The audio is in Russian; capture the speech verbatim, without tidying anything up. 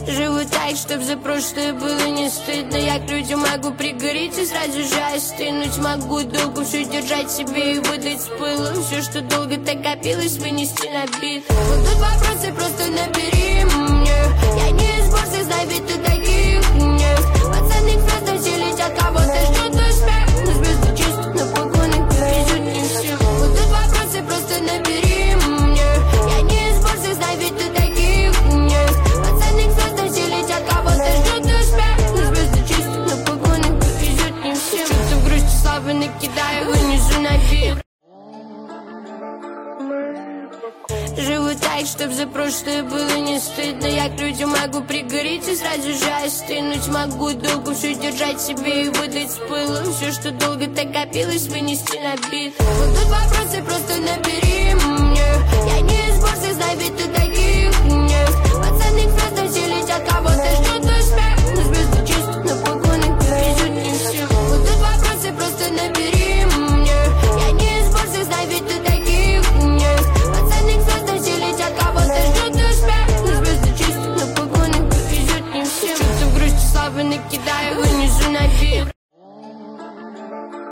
Живу так, чтоб за прошлое было не стыдно. Я к людям могу пригореть и сразу же остынуть. Могу долго все держать себе и выдать с пылу. Все, что долго так копилось, вынести на бит. Вот тут вопросы, просто набери мне. Я не из борзых, знай, ведь ты таких нет. Пацаны просто все летят, кого-то ждет успех. Но звезды чисто, на погонах везет не всех. Вот тут вопросы, просто набери мне. Я не из борзых, знай, ведь ты таких нет. Пацаны просто все летят, кого-то ждет успех. Но звезды чисто, на погонах везет не всех. Что-то в грусти славы накидаю, вынесу на бит. Живу так, чтоб за прошлое было не стыдно. Я к людям могу пригореть и сразу же остынуть. Могу долго все держать себе и выдать с пылу. Все, что долго так копилось, вынести на бит. Вот тут вопросы, просто набери мне. Я не из борзых, знай, ведь ты таких нет. Пацаны просто все летят, кого-то ждет успех. Но звезды чисто, на погонах везет не всех. Вот тут вопросы, просто набери мне. Я не из борзых, знай, ведь ты таких нет. Пацаны просто все летят, кого-то ждет успех. Но звезды чисто, на погонах везет не всех. Что-то в грусти славы накидаю, вынесу на бит.